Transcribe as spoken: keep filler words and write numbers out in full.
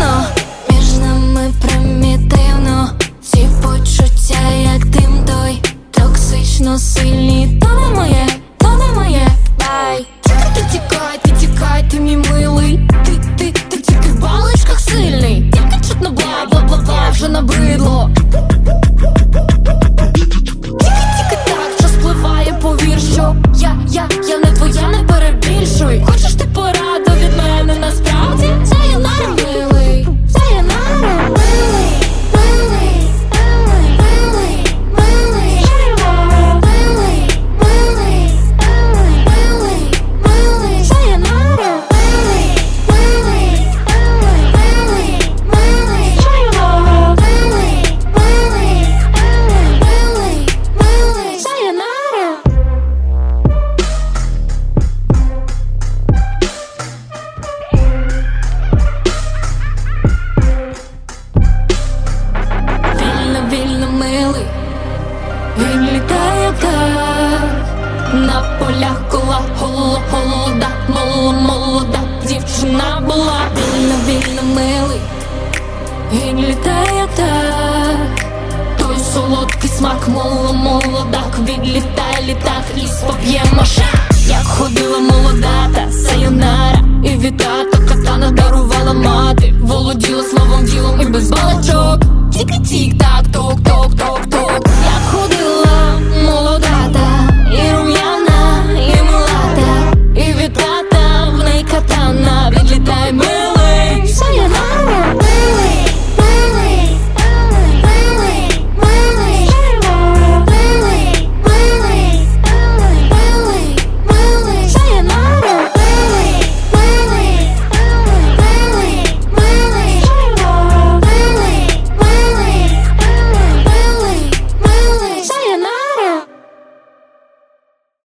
дивно, між нами примітивно, ці почуття як дим той, токсично сильні. То не моє, то не моє, дай. Тільки ти тікай, ти тікай, ти мій милий. Ти, ти, ти тільки в баличках сильний. Тільки чутно бла-бла-бла-бла, вже набридло. Тільки-тільки так, час спливає, повір, що я, я, я не твоя, не перебільшуй. Хочеш ти пораду від мене насправді? Сайонара, милий, сайонара, милий, милий, милий, милий, милий, милий, милий, милий, сайонара, милий, милий, милий, милий, сайонара, милий, милий, милий, милий, сайонара. Вільно, вільно, милий, він літає так. На полях кола голо, холода, моло, молода дівчина була. Вільно, вільно, милий, він літає так. Той солодкий смак, моло, молодак, відлітає літак, ліс поп'є маша. Як ходила молода та сайонара, і від тата катана дарувала мати. Володіла